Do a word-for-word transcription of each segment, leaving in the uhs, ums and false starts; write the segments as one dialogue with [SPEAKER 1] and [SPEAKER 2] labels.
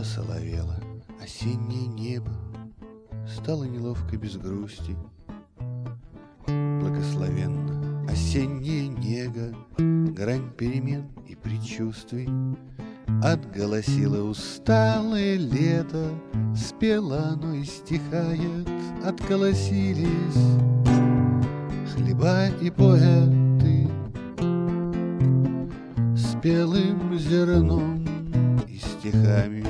[SPEAKER 1] Посоловело осеннее небо, стало неловко без грусти. Благословенна осенняя нега, грань перемен и предчувствий. Отголосило усталое лето, спело оно и стихает. Отколосились хлеба и поэты спелым зерном и стихами.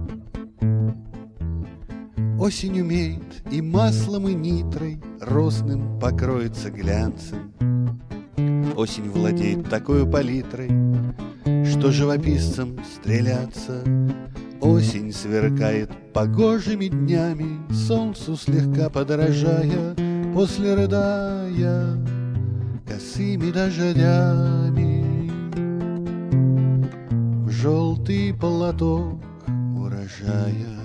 [SPEAKER 1] Осень умеет и маслом, и нитрой росным покроется глянцем. Осень владеет такой палитрой, что живописцам стреляться. Осень сверкает погожими днями, солнцу слегка подражая, после рыдая косыми дождями. В желтый платок урожая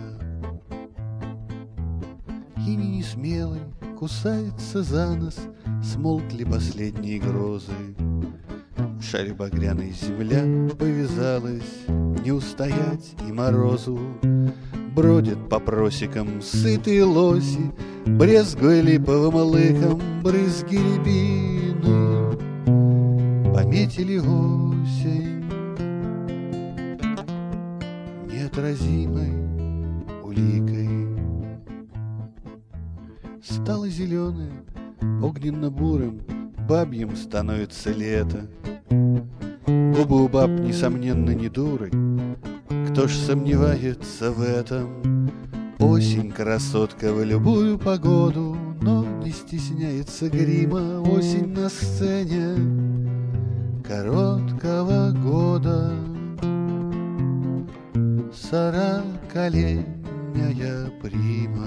[SPEAKER 1] иней несмелый кусается за нос, смолкли последние грозы. В шаре багряной земля повязалась, не устоять и морозу. Бродят по просекам сытые лоси, брезгуя липовым лыком брызги рябины. Пометили осень неотразимой уликой. Стало зеленое, огненно-бурым, бабьим становится лето. Губы у баб, несомненно, не дуры, кто ж сомневается в этом? Осень красотка в любую погоду, но не стесняется грима. Осень на сцене короткого года, сорокалетняя прима.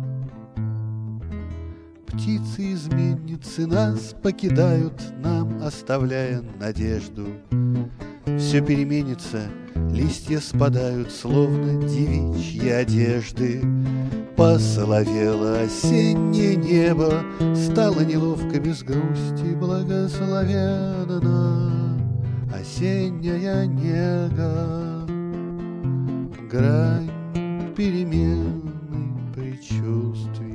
[SPEAKER 1] Птицы-изменницы нас покидают, нам оставляя надежду. Все переменится, листья спадают, словно девичьи одежды. Посоловело осеннее небо, стало неловко без грусти. Благословенна осенняя нега, грань перемены предчувствий.